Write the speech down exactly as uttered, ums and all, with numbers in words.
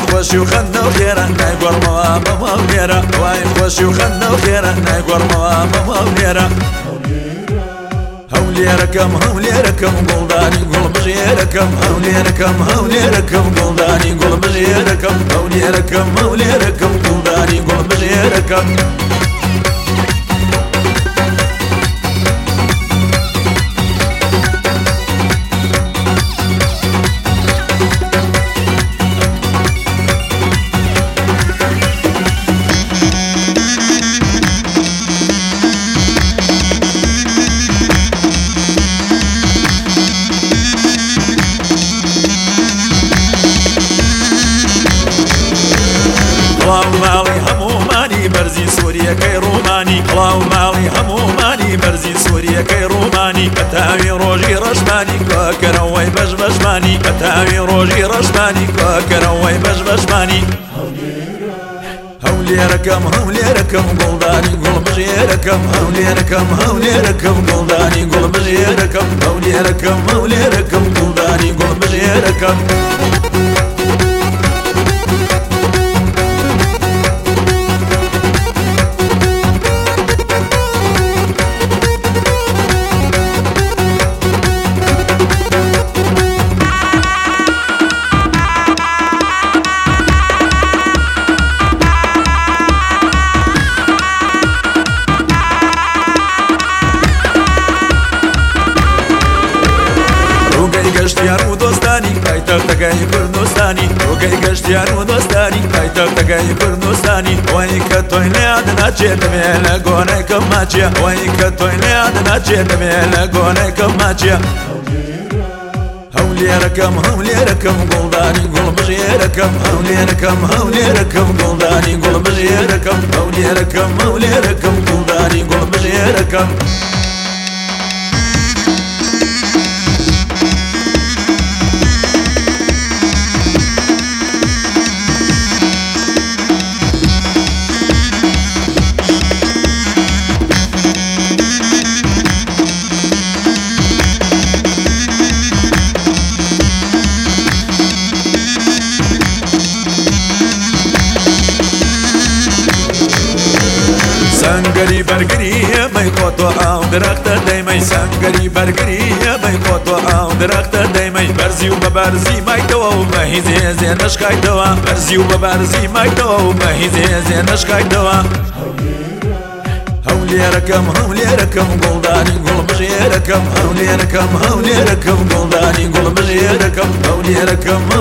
خۆشی و خەندە و خێرە نایگۆڕمەوە بە ماڵێرە وای خۆشی و خەندە و خێرە نایگۆڕمەوە بە ماڵێرە هەولێرەکەم هەولێرەکەم گوڵدانی گوڵ بژێرەکەم هەولێرەکەم هەولێرەکەم گوڵدانی گوڵ بژێرەکەم هەولێرەکەم هەولێرەکەم گوڵدانی گوڵ بژێرەکەم ماڵی هەمومانی بەرزی سووریەکەی ڕوومانی هەڵاو ماڵی هەمومانی بەرزی سووریەکەی ڕوومانی بە تاوی ڕۆژی ڕەشمانی کۆکەرەوەی بەش بەشمانی بە تاوی ڕۆژی ڕەشمانی کۆکەرەوەی بەش بەشمانی هەولێرەکەم هەولێرەکەم گوڵدانی گوڵ بژێرەکەم هەولێرەکەم هەولێرەکەم گوڵدانی گوڵ بژێرەکەم هەولێرەکەم هەولێرەکەم گوڵدانی گوڵ بژێرەکەم گەشتیان و دۆستانی پایتەختەکەی کوردستانی ڕۆگەی گەشتیان و دۆستانی پایتەختەکەی کوردستانی ئەوەی کە تۆی لێیان ناچێت دەبێ لە گۆنەکەم ماچیە ئەوەی کە تۆی لێیان ناچێت دەبێ لە گۆنەکەم ماچیە هەولێرەکەم هەولێرەکەم گوڵدانی گوڵ بژێرەکەم هەولێرەکەم هەولێرەکەم گوڵدانی گوڵ بژێرەکەم هەولێرەکەم هەولێرەکەم گوڵدانی گوڵ بژێرەکەم سەنگەری بەرگریە مەی خۆتۆ ئاو درەختە دەیمەی سەنگەری بەرگریە مەی خۆتۆ ئاو درەختە دەیمەی بەرزی و بە بەرزی مایتەوە و بە هیزێزێ نەشکایتەوە بەرزی و بە بەرزی مایتەوە و بە هیزێزێ نەشکایتەوە هەولێرەکەم هەولێرەکەم گوڵدانی گوڵ بژێرەکەم هەولێرەکەم هەولێرەکەم گوڵدانی گوڵ بژێرەکەم هەولێرەکەم